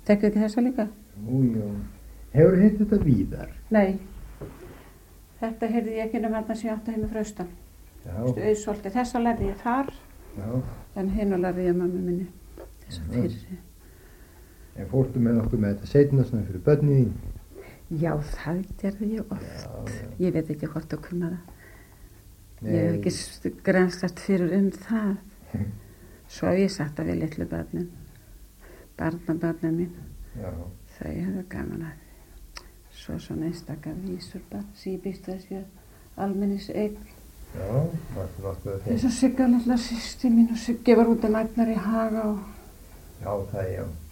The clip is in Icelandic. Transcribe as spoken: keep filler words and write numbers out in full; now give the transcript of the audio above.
Tekku ekki þessa líka? Jú, jú. Hefur hitt þetta víðar? Nei. Þetta heyrði ég ekki um þarna sem ég átti heim í Fraustan. Já. Auðsolti. Þessa lærði ég þar. Já. En hinn og lærði ég mömmu minni. Þessa fyrri. En fórstu með okkur með þetta seinna svona fyrir börnin þín? Já, það gerði ég oft. Já, já. Ég veit ekki hvort að kunna það. Nei. Ég hef ekki grænslast fyrir um það. Svo hef ég sagt að við litlu börnin, barnabörnin mín, Já. þau hefðu gaman að því. Svo svona einstakar vísur barn, sem ég býst að sé almennis eign. Já, varstu nokkuð að þeim? Þess að Sigga litla systir mín og Siggi var út að læknar í Haga og... Já, það er já.